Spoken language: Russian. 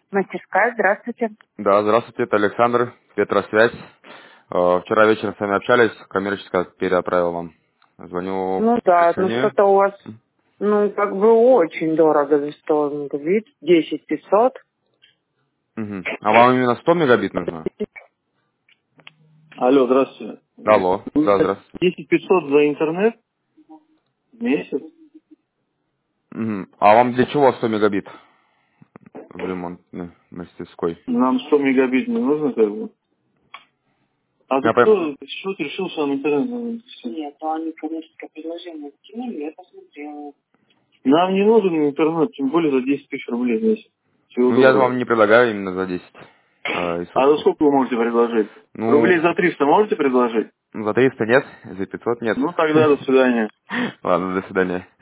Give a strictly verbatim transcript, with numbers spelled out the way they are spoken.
Мастерская, здравствуйте. Да, здравствуйте, это Александр, Петросвязь. Э, Вчера вечером с вами общались, коммерческая переотправил вам. Звоню Ну по да, ну решению. что-то у вас, ну, как бы очень дорого за сто мегабит, десять пятьсот. Мгм. А вам именно сто мегабит нужно? Алло, здравствуйте. Алло, да, здравствуйте. десять пятьсот за интернет в месяц. Мгм. А вам для чего сто мегабит в ремонтной мастерской? Нам сто мегабит не нужно, как бы. А ты Я пойм- кто? Ты что ты решил, что нам интернет нужен? Нет, то они коммерческое предложение скинули, я посмотрела. Нам не нужен интернет, тем более за десять тысяч рублей в месяц. Всего Ну, я же доброго. вам не предлагаю именно за десять э, и А за сотку. сколько вы можете предложить? Рублей Ну, за триста можете предложить? за триста нет, за пятьсот нет. Ну тогда до свидания. Ладно, до свидания.